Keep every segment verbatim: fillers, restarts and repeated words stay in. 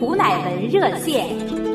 胡乃文热线。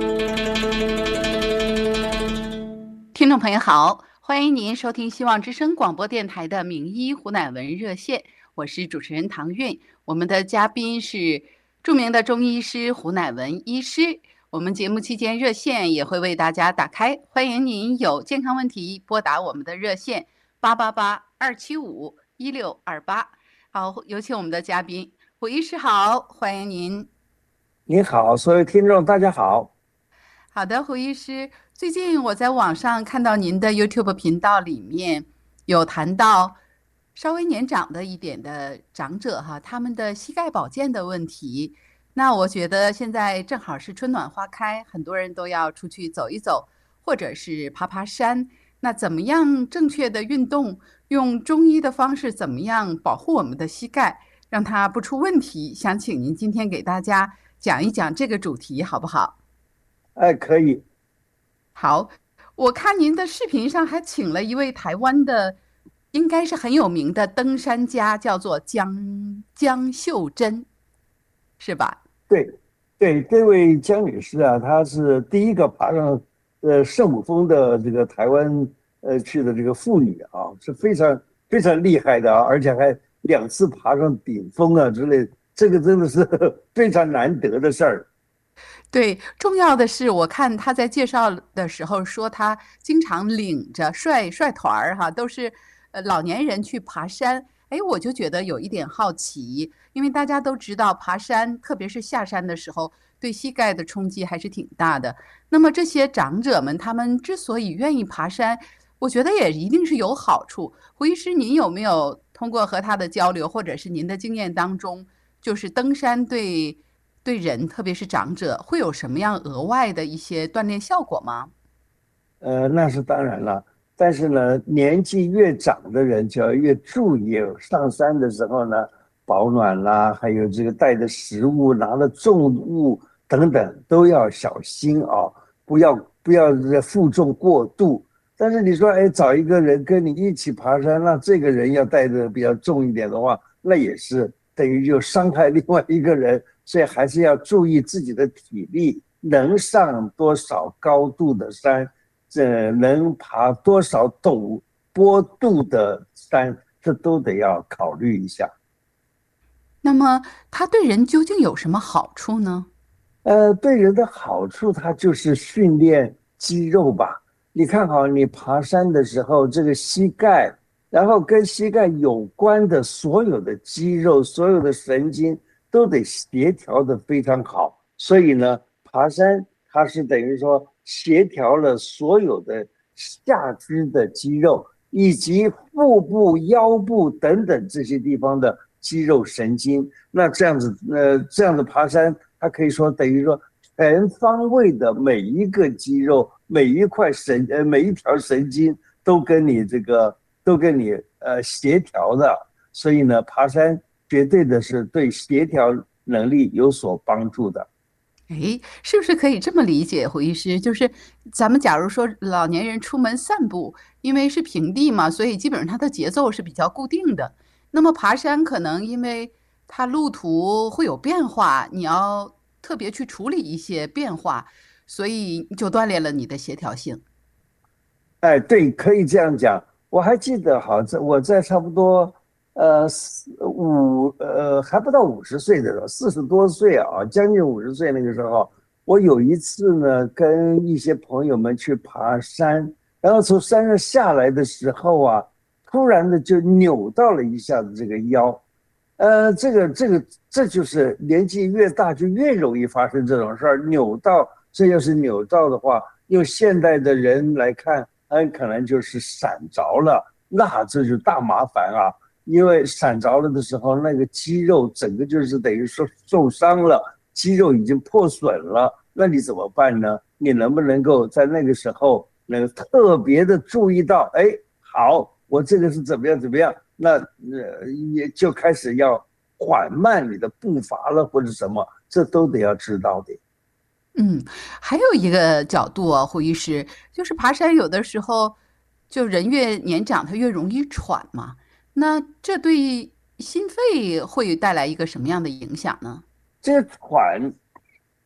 听众朋友好，欢迎您收听希望之声广播电台的名医胡乃文热线，我是主持人唐韵，我们的嘉宾是著名的中医师胡乃文医师。我们节目期间热线也会为大家打开，欢迎您有健康问题拨打我们的热线八八八二七五一六二八。好，有请我们的嘉宾胡医师好，欢迎您。 你好，所有听众大家好。 好的，胡医师，最近我在网上看到您的 YouTube 频道里面有谈到稍微年长的一点的长者哈，他们的膝盖保健的问题。那我觉得现在正好是春暖花开，很多人都要出去走一走，或者是爬爬山。那怎么样正确的运动，用中医的方式怎么样保护我们的膝盖，让它不出问题？想请您今天给大家讲一讲这个主题，好不好？ 哎，可以。 好，我看您的视频上还请了一位台湾的，应该是很有名的登山家，叫做江江秀珍，是吧？ 对，对，这位江女士啊，她是第一个爬上呃圣母峰的这个台湾呃去的这个妇女啊，是非常非常厉害的啊，而且还两次爬上顶峰啊之类，这个真的是非常难得的事儿。 对，重要的是，我看他在介绍的时候说，他经常领着率率团儿哈，都是呃老年人去爬山。哎，我就觉得有一点好奇，因为大家都知道爬山，特别是下山的时候，对膝盖的冲击还是挺大的。那么这些长者们，他们之所以愿意爬山，我觉得也一定是有好处。胡医师，您有没有通过和他的交流，或者是您的经验当中，就是登山对对人，特别是长者，会有什么样额外的一些锻炼效果吗？ 呃，那是当然了，但是呢，年纪越长的人就要越注意，上山的时候呢，保暖啦，还有这个带的食物、拿的重物等等都要小心啊，不要不要负重过度。但是你说，哎，找一个人跟你一起爬山，那这个人要带的比较重一点的话，那也是等于就伤害另外一个人，所以还是要注意自己的体力，能上多少高度的山。这能爬多少陡坡度的山，这都得要考虑一下。 那么它对人究竟有什么好处呢？ 呃，对人的好处，它就是训练肌肉吧。你看好，你爬山的时候，这个膝盖，然后跟膝盖有关的所有的肌肉、所有的神经都得协调的非常好。所以呢，爬山它是等于说协调了所有的下肢的肌肉，以及腹部、腰部等等这些地方的肌肉神经。那这样子，呃，这样的爬山，它可以说等于说全方位的每一个肌肉、每一块神、呃每一条神经都跟你这个都跟你呃协调的。所以呢，爬山绝对的是对协调能力有所帮助的。 哎，是不是可以这么理解，胡医师？就是咱们假如说老年人出门散步，因为是平地嘛，所以基本上它的节奏是比较固定的。那么爬山可能因为它路途会有变化，你要特别去处理一些变化，所以就锻炼了你的协调性。 哎，对，可以这样讲。我还记得，好，在我在差不多呃四五呃还不到五十岁的时候，四十多岁啊，将近五十岁那个时候，我有一次呢，跟一些朋友们去爬山，然后从山上下来的时候啊，突然的就扭到了一下子这个腰。呃，这个这个这就是年纪越大就越容易发生这种事儿，扭到，这要是扭到的话，用现代的人来看，很可能就是闪着了，那这就大麻烦啊！因为闪着了的时候，那个肌肉整个就是等于说受伤了，肌肉已经破损了，那你怎么办呢？你能不能够在那个时候能特别的注意到，哎，好，我这个是怎么样怎么样？那呃也就开始要缓慢你的步伐了，或者什么，这都得要知道的。 嗯，还有一个角度啊，胡医师，就是爬山有的时候，就人越年长，他越容易喘嘛。那这对心肺会带来一个什么样的影响呢？ 这个喘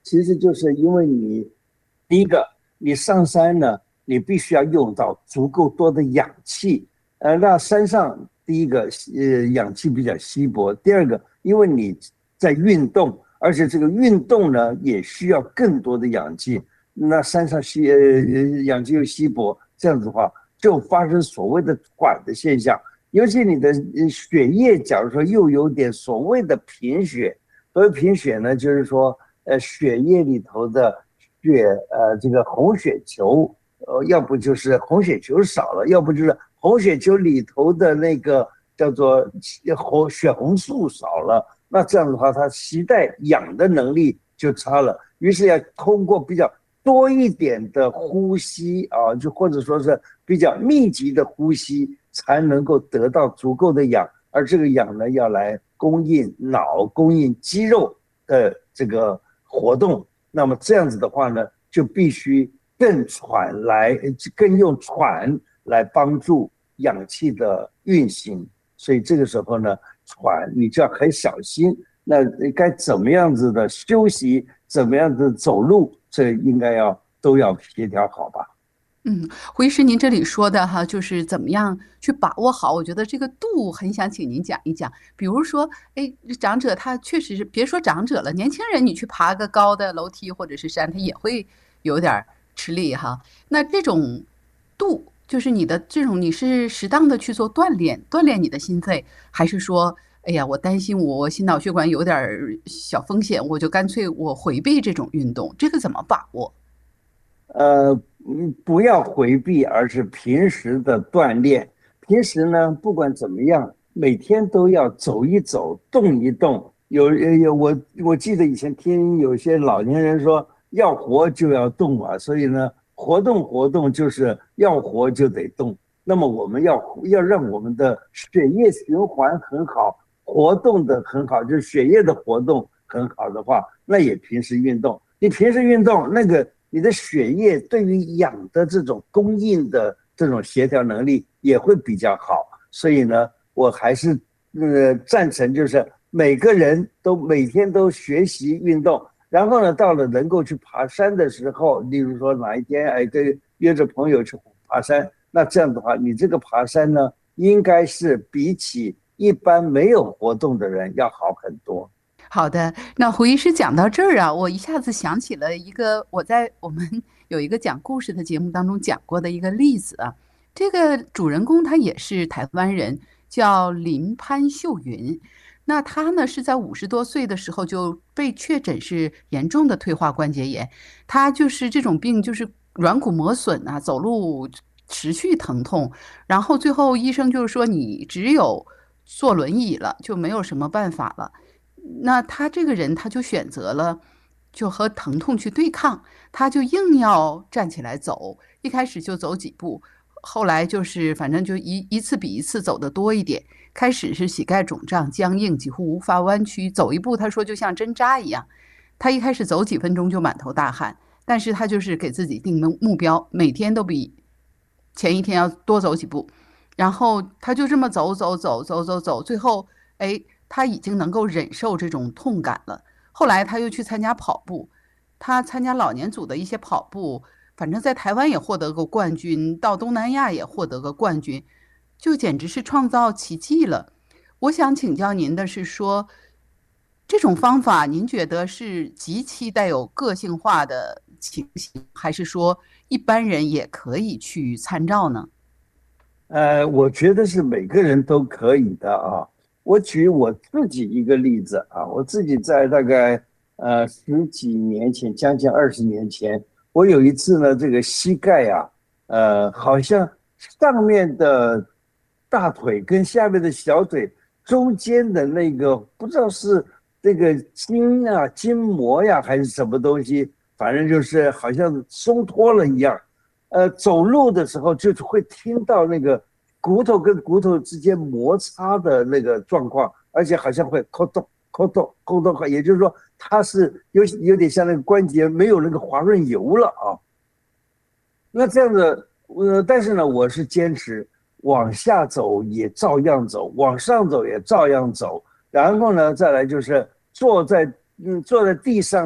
其实就是因为你第一个，你上山呢，你必须要用到足够多的氧气，呃，那山上第一个呃氧气比较稀薄，第二个，因为你在运动，而且这个运动呢也需要更多的氧气，那山上稀呃氧气又稀薄，这样子的话就发生所谓的喘的现象，尤其你的血液假如说又有点所谓的贫血，所谓贫血呢，就是说呃血液里头的血呃这个红血球，呃要不就是红血球少了，要不就是红血球里头的那个叫做红血红素少了，那这样的话它携带氧的能力就差了，于是要通过比较多一点的呼吸啊，就或者说是比较密集的呼吸，才能够得到足够的氧，而这个氧呢，要来供应脑、供应肌肉的这个活动。那么这样子的话呢，就必须更喘来，更用喘来帮助氧气的运行。所以这个时候呢，喘你就要很小心。那该怎么样子的休息，怎么样子走路，这应该要都要协调好吧。 嗯，胡医师，您这里说的哈，就是怎么样去把握好，我觉得这个度很想请您讲一讲。比如说，哎，长者他确实是，别说长者了，年轻人你去爬个高的楼梯或者是山，他也会有点吃力哈。那这种度，就是你的这种，你是适当的去做锻炼，锻炼你的心肺，还是说，哎呀，我担心我心脑血管有点小风险，我就干脆我回避这种运动，这个怎么把握？ 呃，嗯，不要回避，而是平时的锻炼。平时呢，不管怎么样，每天都要走一走，动一动。有有我我记得以前听有些老年人说，要活就要动啊，所以呢，活动活动就是要活就得动。那么我们要要让我们的血液循环很好，活动的很好，就是血液的活动很好的话，那也平时运动。你平时运动，那个你的血液对于氧的这种供应的这种协调能力也会比较好。所以呢，我还是呃赞成，就是每个人都每天都学习运动，然后呢，到了能够去爬山的时候，例如说哪一天哎跟约着朋友去爬山，那这样的话，你这个爬山呢，应该是比起一般没有活动的人要好很多。 好的，那胡医师讲到这儿啊，我一下子想起了一个我在我们有一个讲故事的节目当中讲过的一个例子啊。这个主人公他也是台湾人，叫林潘秀云。那他呢是在五十多岁的时候就被确诊是严重的退化关节炎，他就是这种病就是软骨磨损啊，走路持续疼痛，然后最后医生就是说你只有坐轮椅了，就没有什么办法了。那他这个人他就选择了就和疼痛去对抗，他就硬要站起来走，一开始就走几步，后来就是反正就一一次比一次走得多一点。开始是膝盖肿胀僵硬，几乎无法弯曲，走一步他说就像针扎一样。他一开始走几分钟就满头大汗，但是他就是给自己定目目标，每天都比前一天要多走几步，然后他就这么走走走走走走，最后哎，他已经能够忍受这种痛感了。后来他又去参加跑步，他参加老年组的一些跑步，反正在台湾也获得过冠军，到东南亚也获得过冠军，就简直是创造奇迹了。我想请教您的是说，这种方法您觉得是极其带有个性化的情形，还是说一般人也可以去参照呢？ 呃，我觉得是每个人都可以的啊。我举我自己一个例子啊，我自己在大概呃十几年前，将近二十年前，我有一次呢，这个膝盖啊，呃，好像上面的大腿跟下面的小腿中间的那个不知道是这个筋啊、筋膜呀，还是什么东西，反正就是好像松脱了一样。呃，走路的时候就会听到那个骨头跟骨头之间摩擦的那个状况，而且好像会扣动、扣动、扣动，也就是说，它是有有点像那个关节没有那个滑润油了啊。那这样子，呃，但是呢，我是坚持往下走也照样走，往上走也照样走，然后呢，再来就是坐在嗯坐在地上呢，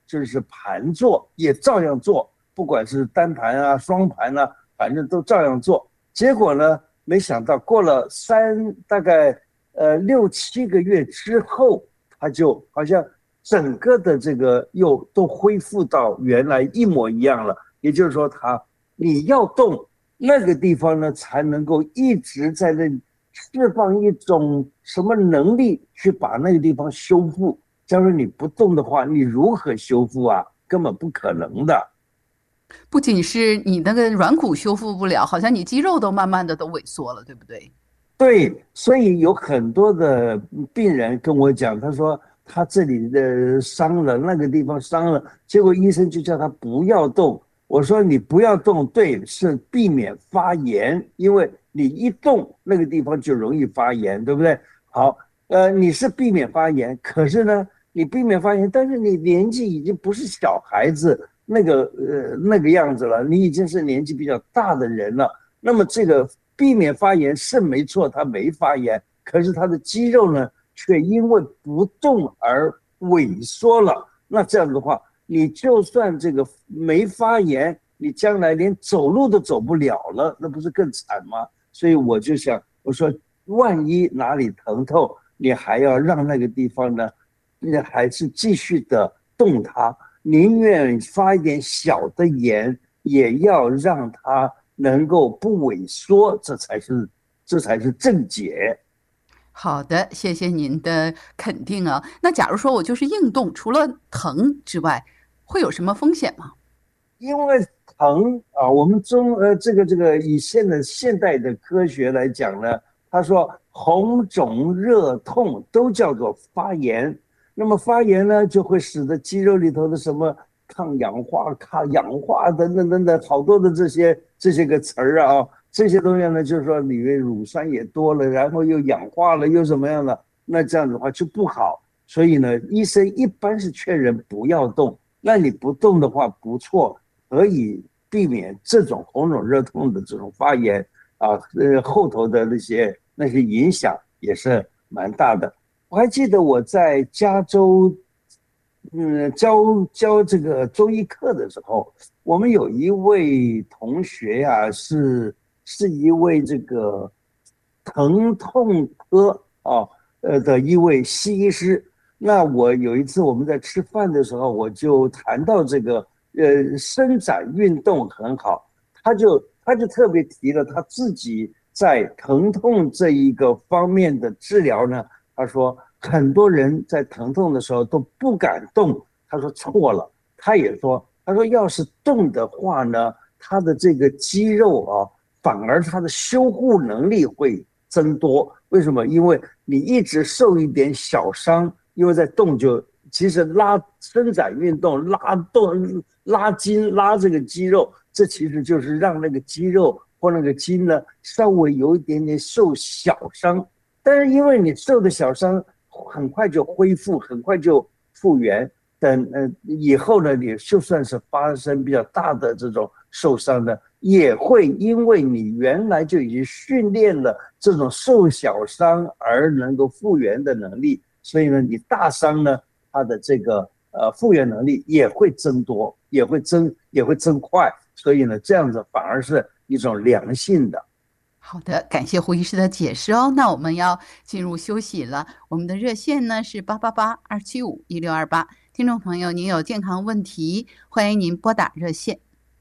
就是盘坐也照样做，不管是单盘啊、双盘啊，反正都照样做。结果呢，没想到过了三大概呃六七个月之后，他就好像整个的这个又都恢复到原来一模一样了。也就是说他，你要动那个地方呢，才能够一直在那里释放一种什么能力去把那个地方修复。假如你不动的话，你如何修复啊？根本不可能的。 不仅是你那个软骨修复不了，好像你肌肉都慢慢的都萎缩了，对不对？ 对，所以有很多的病人跟我讲，他说他这里的伤了，那个地方伤了，结果医生就叫他不要动。我说你不要动，对，是避免发炎，因为你一动那个地方就容易发炎，对不对？好，呃，你是避免发炎，可是呢，你避免发炎，但是你年纪已经不是小孩子那个呃那个样子了，你已经是年纪比较大的人了。那么这个避免发炎是没错，他没发炎，可是他的肌肉呢，却因为不动而萎缩了。那这样的话，你就算这个没发炎，你将来连走路都走不了了，那不是更惨吗？所以我就想，我说万一哪里疼痛，你还要让那个地方呢，你还是继续的动它，宁愿发一点小的炎，也要让它能够不萎缩，这才是这才是正解。 好的，谢谢您的肯定啊。那假如说我就是硬动，除了疼之外，会有什么风险吗？ 因为疼啊，我们中呃这个这个以现在现代的科学来讲呢，他说红肿热痛都叫做发炎。那么发炎呢，就会使得肌肉里头的什么抗氧化、抗氧化等等等等，好多的这些这些个词儿啊，这些东西呢，就是说里面乳酸也多了，然后又氧化了，又怎么样了？那这样的话就不好。所以呢，医生一般是劝人不要动。那你不动的话，不错。可以避免这种红肿热痛的这种发炎啊，呃，后头的那些那些影响也是蛮大的。我还记得我在加州，嗯，教教这个中医课的时候，我们有一位同学呀、啊，是是一位这个疼痛科啊，呃的一位西医师。那我有一次我们在吃饭的时候，我就谈到这个。呃，伸展运动很好，他就他就特别提了他自己在疼痛这一个方面的治疗呢。他说很多人在疼痛的时候都不敢动，他说错了。他也说，他说要是动的话呢，他的这个肌肉啊，反而他的修护能力会增多。为什么？因为你一直受一点小伤，因为在动就其实拉伸展运动拉动。拉筋拉这个肌肉，这其实就是让那个肌肉或那个筋呢稍微有一点点受小伤，但是因为你受的小伤很快就恢复，很快就复原。等呃以后呢，你就算是发生比较大的这种受伤呢，也会因为你原来就已经训练了这种受小伤而能够复原的能力，所以呢，你大伤呢，它的这个。呃，复原能力也会增多，也会增，也会增快，所以呢，这样子反而是一种良性的。 好的，感谢胡医师的解释哦。那我们要进入休息了。我们的热线呢是八八八二七五一六二八，听众朋友，您有健康问题，欢迎您拨打热线。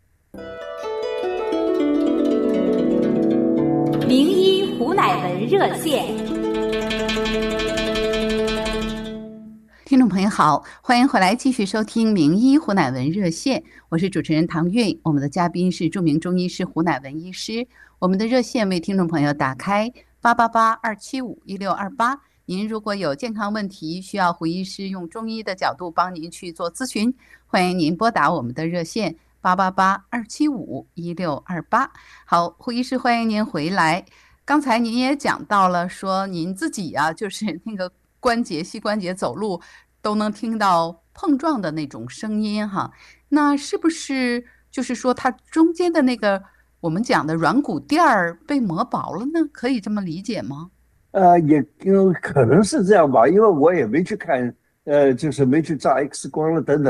名医胡乃文热线。 听众朋友好，欢迎回来继续收听名医胡乃文热线，我是主持人唐韵，我们的嘉宾是著名中医师胡乃文医师。我们的热线为听众朋友打开八八八二七五一六二八，您如果有健康问题需要胡医师用中医的角度帮您去做咨询，欢迎您拨打我们的热线八八八二七五一六二八。好，胡医师欢迎您回来。刚才您也讲到了说您自己啊，就是那个关节膝关节走路都能听到碰撞的那种声音哈，那是不是就是说它中间的那个我们讲的软骨垫儿被磨薄了呢？可以这么理解吗？ 呃，也有可能是这样吧，因为我也没去看，呃，就是没去照 X 光了等等。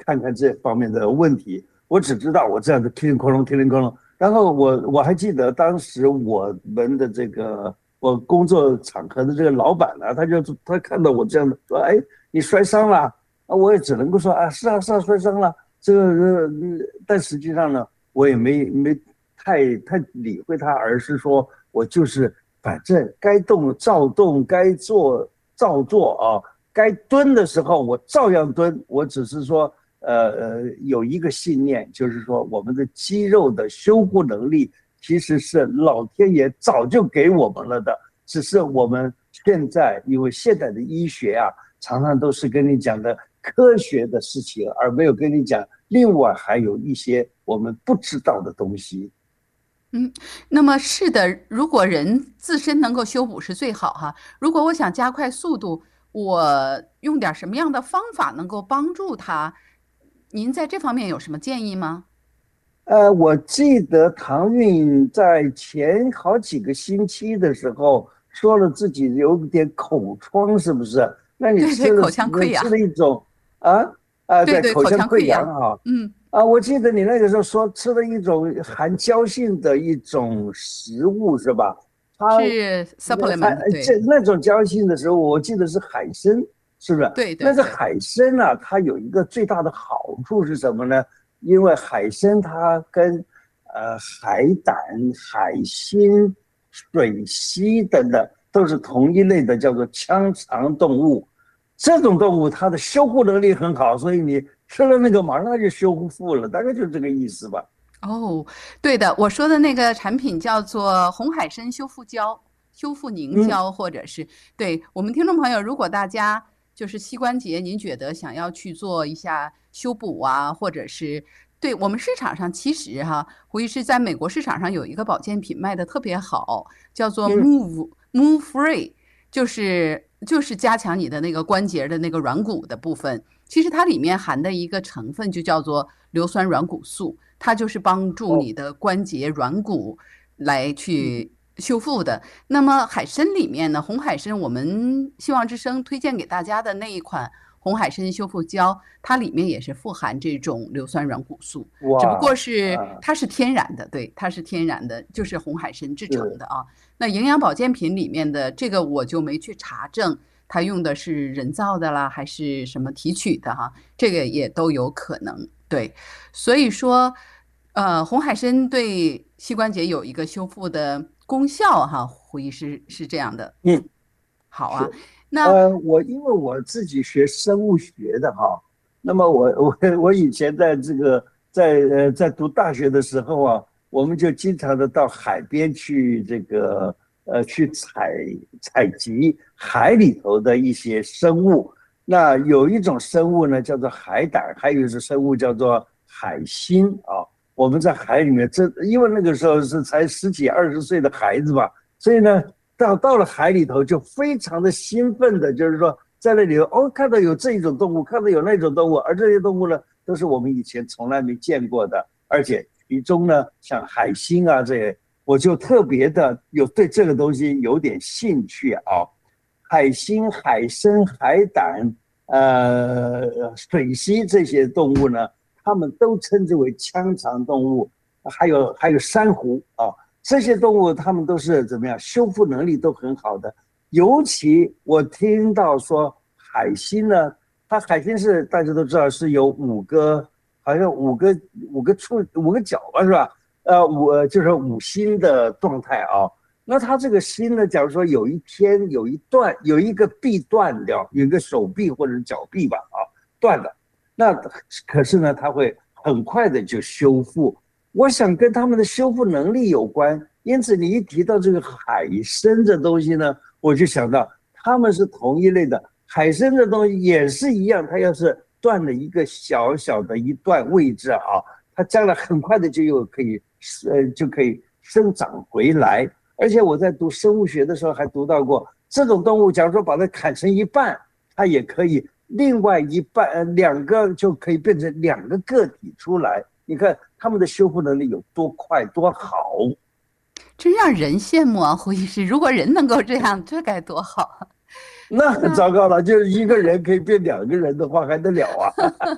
看看这方面的问题。我只知道我这样子叮铃哐啷叮铃哐啷，然后我我还记得当时我们的这个我工作场合的这个老板呢，他就他看到我这样的说，哎，你摔伤了啊，我也只能够说啊，是啊是啊摔伤了，这个呃，但实际上呢，我也没没太太理会他，而是说我就是反正该动照动，该做照做啊，该蹲的时候我照样蹲，我只是说。呃呃，有一个信念，就是说我们的肌肉的修复能力其实是老天爷早就给我们了的，只是我们现在因为现代的医学啊，常常都是跟你讲的科学的事情，而没有跟你讲另外还有一些我们不知道的东西。 嗯，那么是的，如果人自身能够修补是最好哈。如果我想加快速度，我用点什么样的方法能够帮助他？您在这方面有什么建议吗？ 呃，我记得唐韵在前好几个星期的时候说了自己有点口疮，是不是？那你吃了对对，口腔溃疡。 吃了一种啊啊， 对对， 口腔溃疡哈。 嗯啊，我记得你那个时候说吃了一种含胶性的一种食物是吧？它是 supplement， 对， 这那种胶性的食物，我记得是海参，是不是？ 对对。 但是海参呢、啊，它有一个最大的好处是什么呢？因为海参它跟呃海胆、海星、水螅等等都是同一类的，叫做腔肠动物。这种动物它的修复能力很好，所以你吃了那个马上就修复了，大概就是这个意思吧。 哦，对的，我说的那个产品叫做红海参修复胶、修复凝胶，或者是、嗯、对我们听众朋友，如果大家就是膝关节，您觉得想要去做一下修补啊，或者是对我们市场上其实哈，胡医师在美国市场上有一个保健品卖的特别好，叫做 Move、嗯、Move Free， 就是就是加强你的那个关节的那个软骨的部分。其实它里面含的一个成分就叫做硫酸软骨素。它就是帮助你的关节软骨来去修复的。那么海参里面呢，红海参我们希望之声推荐给大家的那一款红海参修复胶，它里面也是富含这种硫酸软骨素，只不过是它是天然的，对，它是天然的，就是红海参制成的啊。那营养保健品里面的这个我就没去查证，它用的是人造的啦，还是什么提取的哈，这个也都有可能。对，所以说，呃，红海参对膝关节有一个修复的功效哈，胡医师是这样的。 嗯， 好啊。那呃，我因为我自己学生物学的哈，那么我我我以前在这个在呃在读大学的时候啊，我们就经常的到海边去这个呃去采采集海里头的一些生物。那有一种生物呢，叫做海胆，还有一种生物叫做海星啊。我们在海里面，这因为那个时候是才十几二十岁的孩子吧，所以呢，到到了海里头就非常的兴奋的，就是说在那里哦，看到有这一种动物，看到有那种动物，而这些动物呢，都是我们以前从来没见过的，而且其中呢，像海星啊这些，我就特别的有对这个东西有点兴趣啊。海星、海参、海胆、呃水螅这些动物呢，它们都称之为腔肠动物，还有还有珊瑚啊，这些动物它们都是怎么样，修复能力都很好的。尤其我听到说海星呢，它海星是大家都知道是有五个，好像五个五个触五个角吧，是吧？呃，五就是五星的状态啊。那它这个心呢，假如说有一天有一段有一个臂断掉，有一个手臂或者是脚臂吧，啊，断了，那可是呢，它会很快的就修复。我想跟他们的修复能力有关，因此你一提到这个海参这东西呢，我就想到他们是同一类的。海参这东西也是一样，它要是断了一个小小的一段位置啊，它将来很快的就又可以呃就可以生长回来。而且我在读生物学的时候还读到过，这种动物假如说把它砍成一半，它也可以另外一半呃两个就可以变成两个个体出来。你看他们的修复能力有多快多好， 真让人羡慕啊！胡医师，如果人能够这样，这该多好啊！ 那很糟糕了，就是一个人可以变两个人的话还得了啊！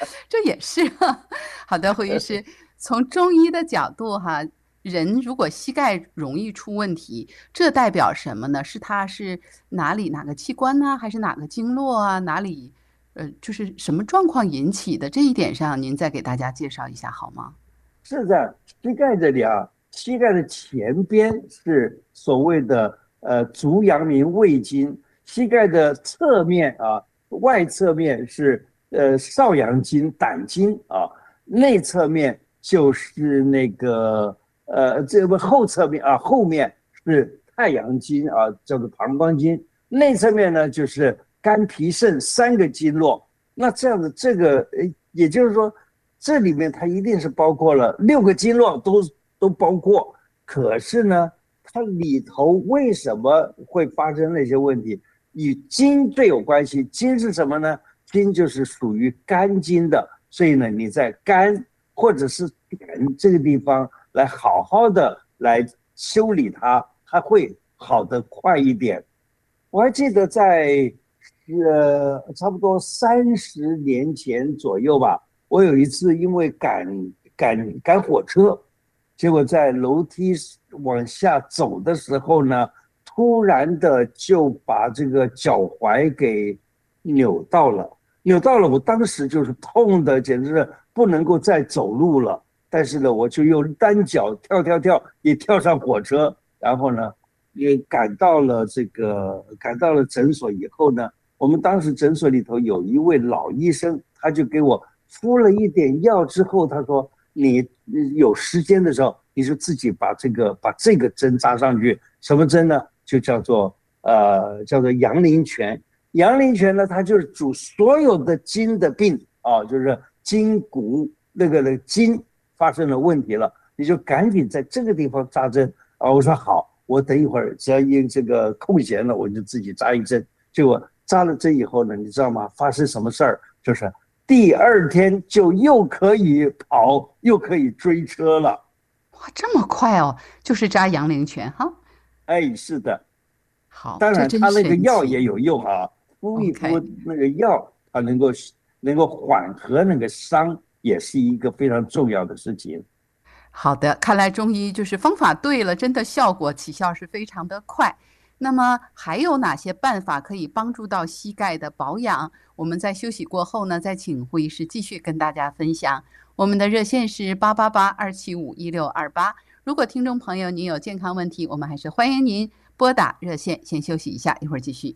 这也是好的，胡医师，从中医的角度哈，人如果膝盖容易出问题，这代表什么呢？是他是哪里哪个器官呢？还是哪个经络啊？哪里呃，就是什么状况引起的？这一点上，您再给大家介绍一下好吗？ 是的，膝盖这里啊，膝盖的前边是所谓的呃足阳明胃经，膝盖的侧面啊，外侧面是呃少阳经、胆经啊，内侧面就是那个呃这个后侧面啊，后面是太阳经啊，叫做膀胱经，内侧面呢就是肝脾肾三个经络。那这样子，这个呃，也就是说。这里面它一定是包括了六个经络都都包括，可是呢，它里头为什么会发生那些问题？与筋最有关系。筋是什么呢？筋就是属于肝经的，所以呢，你在肝或者是胆这个地方来好好的来修理它，它会好得快一点。我还记得在呃差不多三十年前左右吧。我有一次因为赶赶赶火车，结果在楼梯往下走的时候呢，突然的就把这个脚踝给扭到了，扭到了，我当时就是痛的，简直是不能够再走路了。但是呢，我就用单脚跳跳跳也跳上火车，然后呢，也赶到了这个赶到了诊所以后呢，我们当时诊所里头有一位老医生，他就给我敷了一点药之后，他说你有时间的时候，你就自己把这个把这个针扎上去。什么针呢？就叫做呃叫做阳陵泉。阳陵泉呢，它就是主所有的筋的病啊，就是筋骨那个的筋发生了问题了，你就赶紧在这个地方扎针啊。我说好，我等一会儿只要一这个空闲了，我就自己扎一针。结果扎了针以后呢，你知道吗？发生什么事儿？就是第二天就又可以跑，又可以追车了。 哇，这么快哦！就是扎阳陵泉哈。 哎，是的。 好， 当然他那个药也有用啊，敷一敷 Okay. 那个药，它能够能够缓和那个伤，也是一个非常重要的事情。 好的，看来中医就是方法对了，真的效果起效是非常的快。那么还有哪些办法可以帮助到膝盖的保养？我们在休息过后呢，再请胡医师继续跟大家分享。我们的热线是八八八二七五一六二八。如果听众朋友您有健康问题，我们还是欢迎您拨打热线。先休息一下，一会儿继续。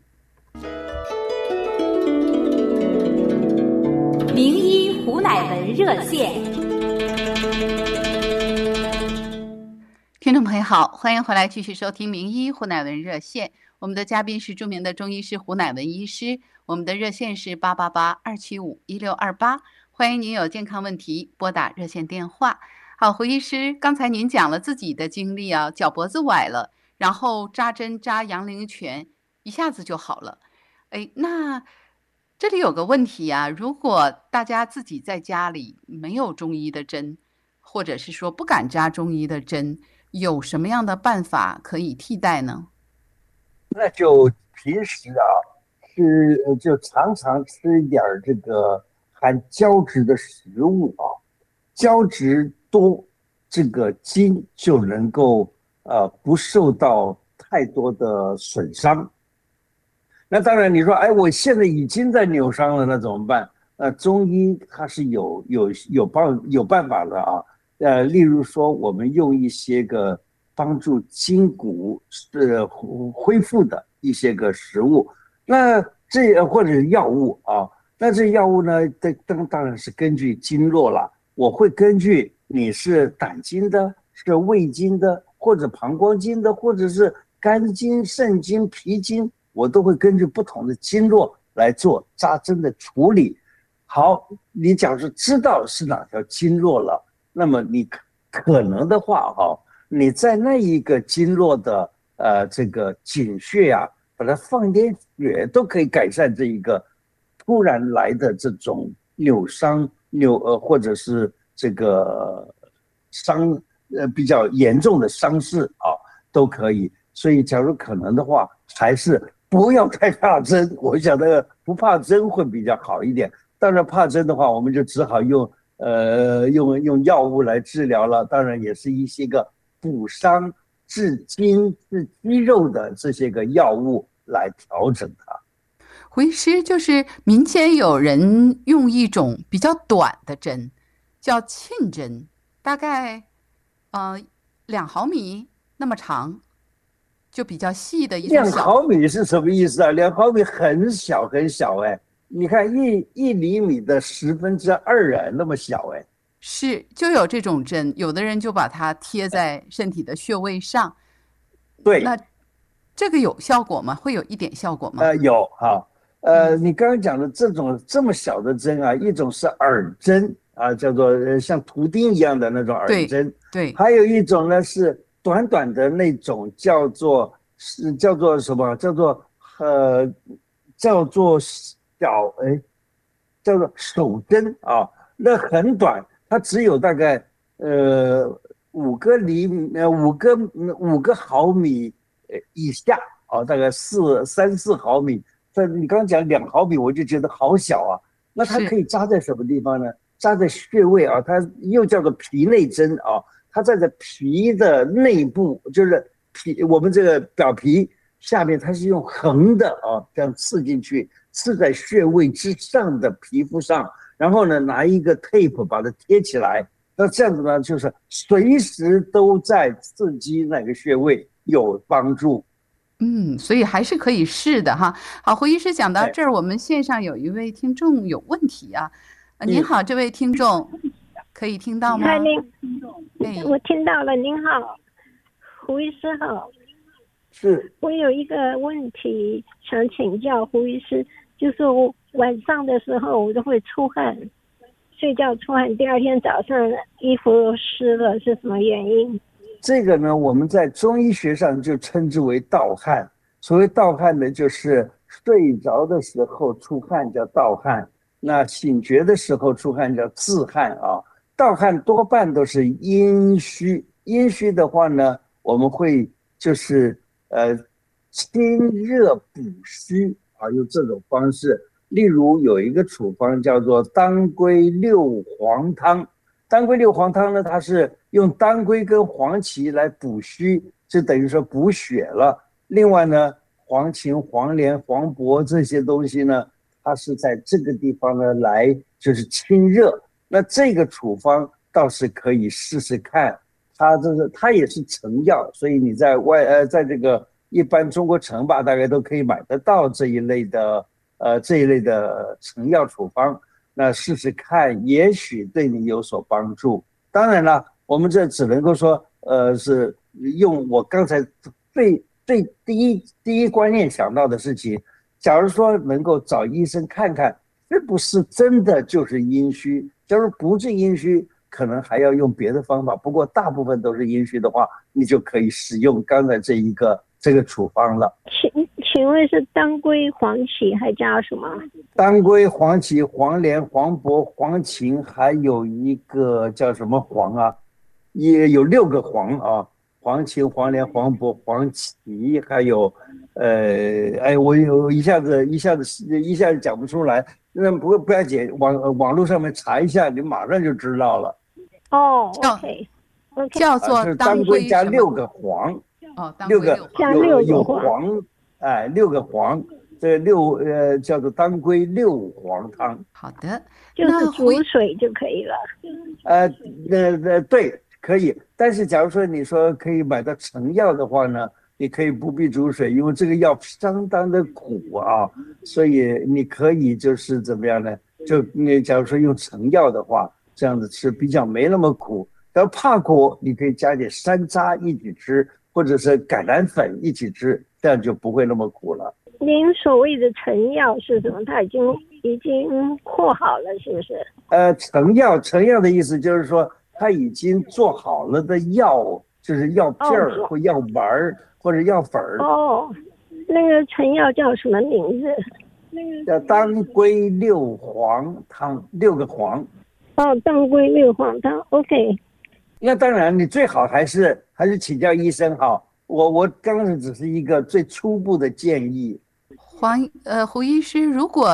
名医胡乃文热线。 听众朋友好，欢迎回来继续收听名医胡乃文热线。我们的嘉宾是著名的中医师胡乃文医师，我们的热线是八八八二七五一六二八，欢迎您有健康问题拨打热线电话。好，胡医师，刚才您讲了自己的经历啊，脚脖子崴了，然后扎针扎阳陵泉，一下子就好了。哎，那这里有个问题啊，如果大家自己在家里没有中医的针，或者是说不敢扎中医的针，有什么样的办法可以替代呢？ 那就平时啊，是就常常吃一点这个含胶质的食物啊，胶质多，这个筋就能够呃不受到太多的损伤。那当然，你说，哎，我现在已经在扭伤了，那怎么办？呃，中医它是有有有办有办法的啊。呃，例如说，我们用一些个帮助筋骨是恢复的一些个食物，那这或者是药物啊。那这药物呢，当当然是根据经络了。我会根据你是胆经的，是胃经的，或者膀胱经的，或者是肝经、肾经、脾经。我都会根据不同的经络来做扎针的处理。好，你假如知道是哪条经络了，那么你可能的话哈，你在那一个经络的呃这个井穴啊，把它放一点血，都可以改善这一个突然来的这种扭伤扭呃或者是这个伤呃比较严重的伤势啊，都可以。所以假如可能的话，还是不要太怕针，我想那个不怕针会比较好一点。 当然怕针的话，我们就只好用呃用用药物来治疗了。当然也是一些个补伤、治筋、治肌肉的这些个药物来调整它。 胡医师，就是民间有人用一种比较短的针，叫沁针，大概呃两毫米那么长，就比较细的一种两小。 毫米是什么意思啊？两毫米很小很小哎，你看一一厘米的十分之二啊，那么小哎。 是，就有这种针，有的人就把它贴在身体的穴位上。 对， 那这个有效果吗？会有一点效果吗？ 呃，有哈，呃，你刚刚讲的这种这么小的针啊，一种是耳针啊，叫做呃像图钉一样的那种耳针， 对， 还有一种呢是短短的那种，叫做是叫做什么？叫做呃叫做小哎，叫做手针啊，那很短，它只有大概呃五个厘米呃五个五个毫米呃以下。哦，大概四三四毫米，这你刚刚讲两毫米，我就觉得好小啊。那它可以扎在什么地方呢？扎在穴位啊，它又叫做皮内针啊。它在这皮的内部，就是皮我们这个表皮下面，它是用横的啊，这样刺进去，刺在穴位之上的皮肤上，然后呢，拿一个 tape 把它贴起来。那这样子呢，就是随时都在刺激那个穴位，有帮助。 嗯，所以还是可以试的哈。好，胡医师讲到这儿，我们线上有一位听众有问题啊。呃、您好，这位听众，可以听到吗？ 嗨，您， 哎， 我听到了。您好，胡医师好。 是， 我有一个问题想请教胡医师，就是我晚上的时候我都会出汗，睡觉出汗，第二天早上衣服湿了，是什么原因？ 这个呢，我们在中医学上就称之为盗汗。所谓盗汗呢，就是睡着的时候出汗叫盗汗，那醒觉的时候出汗叫自汗啊。盗汗多半都是阴虚，阴虚的话呢，我们会就是呃清热补虚啊，用这种方式。例如有一个处方叫做当归六黄汤。当归六黄汤呢，它是用当归跟黄芪来补虚，就等于说补血了。另外呢，黄芩、黄连、黄柏这些东西呢，它是在这个地方呢来就是清热。那这个处方倒是可以试试看，它这是它也是成药，所以你在外呃在这个一般中国城吧，大概都可以买得到这一类的呃这一类的成药处方。那试试看，也许对你有所帮助。当然了，我们这只能够说，呃，是用我刚才最最第一第一观念想到的事情。假如说能够找医生看看，是不是真的就是阴虚？假如不是阴虚，可能还要用别的方法。不过大部分都是阴虚的话，你就可以使用刚才这一个这个处方了。 请请问是当归、黄芪还加什么？ 当归、黄芪、黄连、黄柏、黄芩，还有一个叫什么黄啊？也有六个黄啊，黄芩、黄连、黄柏、黄芪，还有，呃，哎，我有一下子一下子一下子讲不出来。那不过不要紧，网网络上面查一下，你马上就知道了。 哦 ，OK， 叫做当归加六个黄。 哦， 六个有有黄，哎，六个黄，这六呃叫做当归六黄汤。 好的， 就是煮水就可以了。 呃，那那对，可以。但是假如说你说可以买到成药的话呢，你可以不必煮水，因为这个药相当的苦啊，所以你可以就是怎么样呢？就你假如说用成药的话，这样子吃比较没那么苦。要怕苦，你可以加点山楂一起吃。或者是橄榄粉一起吃，这样就不会那么苦了。 您所谓的成药是什么？它已经已经和好了，是不是？ 呃，成药，成药的意思就是说，它已经做好了的药，就是药片儿、哦、或药丸儿或者药粉儿。 哦，那个成药叫什么名字？ 叫当归六黄汤，六个黄。 哦，当归六黄汤 ，OK。 那当然，你最好还是还是请教医生好。我我刚才只是一个最初步的建议。 黄呃胡医师，如果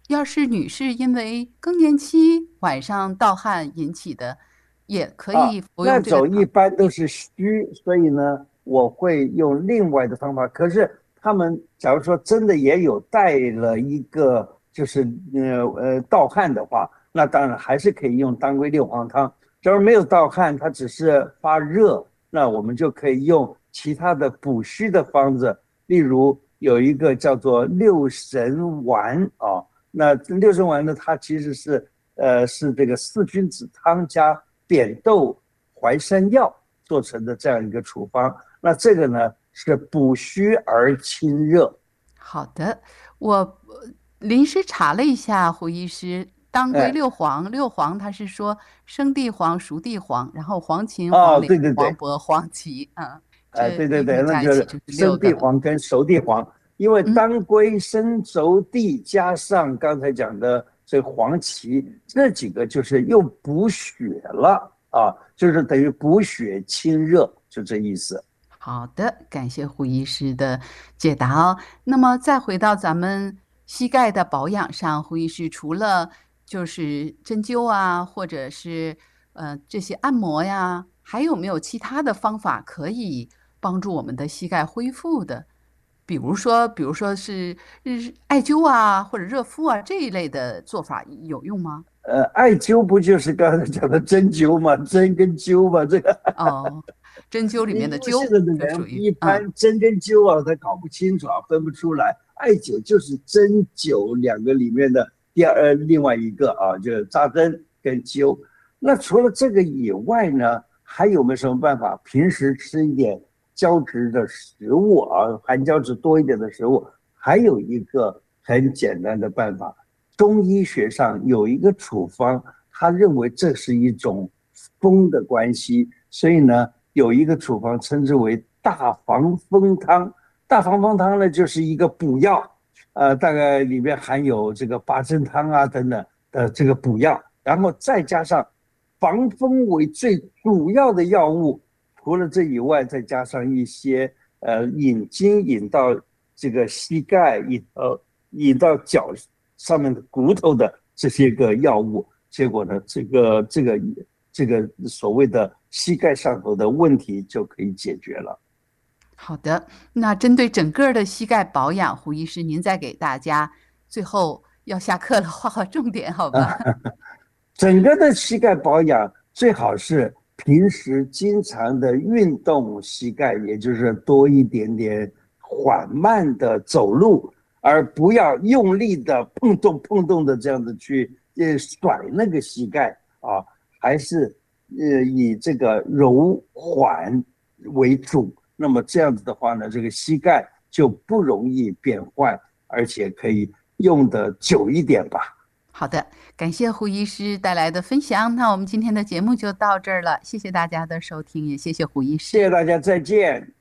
要是女士因为更年期晚上盗汗引起的，也可以服用这个、 啊、那种一般都是虚，所以呢，我会用另外的方法。可是他们假如说真的也有带了一个就是呃呃盗汗的话，那当然还是可以用当归六黄汤。假如没有盗汗，它只是发热，那我们就可以用其他的补虚的方子，例如有一个叫做六神丸啊。那六神丸呢，它其实是呃是这个四君子汤加扁豆淮山药做成的这样一个处方。那这个呢是补虚而清热。 好的，我临时查了一下，胡医师，当归六黄，哎、六黄它是说生地黄、熟地黄，然后黄芩、黄连、 哦、对对对黄柏、黄芪啊。 哎，对对对，那就是生地黄跟熟地黄。因为当归、生熟地加上刚才讲的这黄芪，这几个就是又补血了啊，就是等于补血清热，就这意思。 好的，感谢胡医师的解答哦。那么再回到咱们膝盖的保养上，胡医师除了就是针灸啊，或者是呃这些按摩呀，还有没有其他的方法可以帮助我们的膝盖恢复的？比如说，比如说是艾灸啊，或者热敷啊这一类的做法有用吗？ 呃，艾灸不就是刚才讲的针灸吗？针跟灸嘛，这个哦，针灸里面的灸， 现在的人一般针跟灸啊，他搞不清楚啊，分不出来。艾灸就是针灸两个里面的第二另外一个啊，就是扎针跟灸。那除了这个以外呢，还有没有什么办法？平时吃一点胶质的食物啊，含胶质多一点的食物，还有一个很简单的办法，中医学上有一个处方，他认为这是一种风的关系，所以呢，有一个处方称之为大防风汤。大防风汤呢，就是一个补药，呃，大概里面含有这个八珍汤啊等等的这个补药，然后再加上防风为最主要的药物。除了这以外，再加上一些呃引经引到这个膝盖，引到引到脚上面的骨头的这些个药物，结果呢，这个这个这个所谓的膝盖上头的问题就可以解决了。 好的，那针对整个的膝盖保养，胡医师您再给大家最后要下课了，画画重点好吧？ 整个的膝盖保养最好是平时经常的运动膝盖，也就是多一点点缓慢的走路，而不要用力的碰动碰动的这样子去呃甩那个膝盖啊，还是呃以这个柔缓为主。那么这样子的话呢，这个膝盖就不容易变坏，而且可以用的久一点吧。 好的，感谢胡医师带来的分享。那我们今天的节目就到这儿了，谢谢大家的收听，也谢谢胡医师。 谢谢大家，再见。